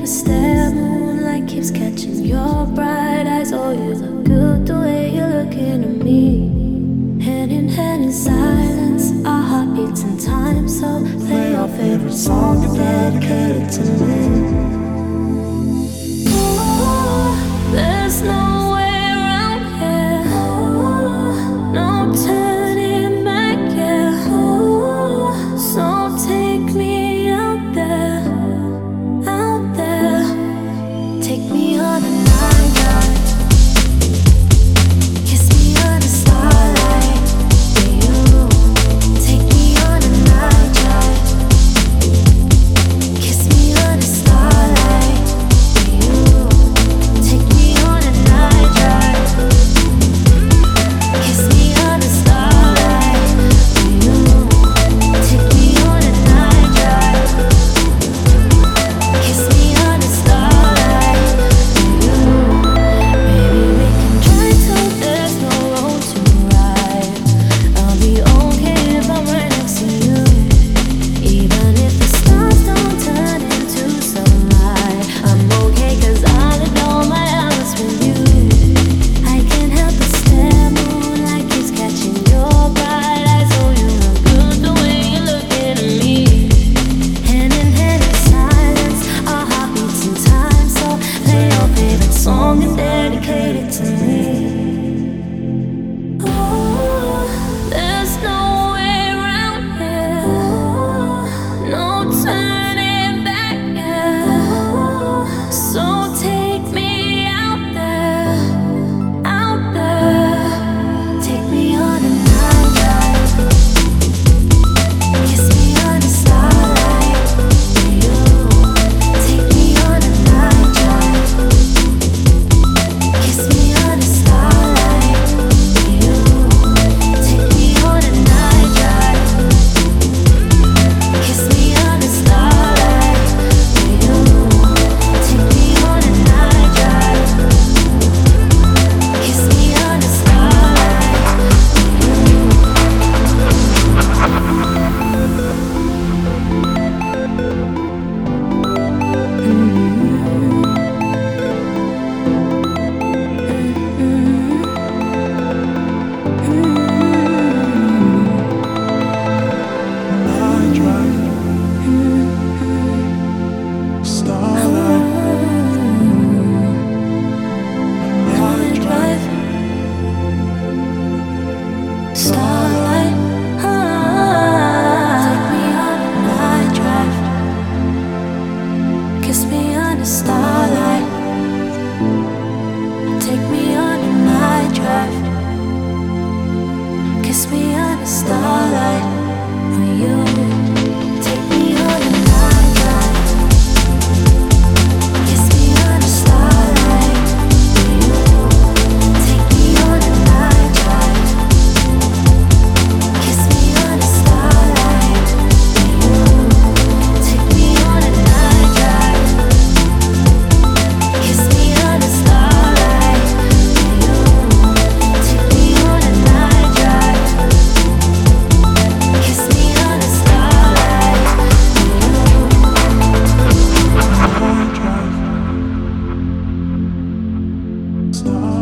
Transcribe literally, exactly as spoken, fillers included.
stare, moonlight keeps catching your bright eyes. Oh, you look good the way you're looking at me. Hand in hand in silence, our heartbeats in time. So play your favorite song and dedicate it to me. Oh, there's no way around here. Oh, no turning back, yeah. Oh, so take me out there, out there. Take me on a night drive. Kiss me under starlight. For you, take me on a night drive. Kiss me under starlight. For you, take me on a night drive. Kiss me under starlight. For you, take me on a night drive. Kiss me under starlight. For you, maybe we can try till there's no road to ride. I'll be okay if I'm right next to you. Even if the stars don't turn into sunlight, I'm okay 'cause I'll ignore my hours with you. I can't help but stare, moonlight keeps catching your bright eyes. Oh, you look good the way you're looking at me. Hand in hand in silence, our heartbeats in time. So play your favorite song and dedicate it to me. Oh, there's no way around here. No turning back, yeah. So take me out there, out there. Take me on a night drive. Kiss me under starlight. For you, take me on a night drive. Kiss me under starlight. For you, take me on a night drive. Kiss me under starlight. For you, take me on a night drive. Kiss me under starlight. Night drive, starlight, night drive, Starlight, ah, take me on a night drive. Kiss me under starlight. Take me on a night drive. Kiss me under starlight. For you, take me on a night drive. Kiss me under starlight. For you, take me on a night drive. Kiss me under starlight. For you, take me on a night drive. Kiss me under starlight. For you, take me on a night drive. Kiss me under starlight. For you. night drive, starlight.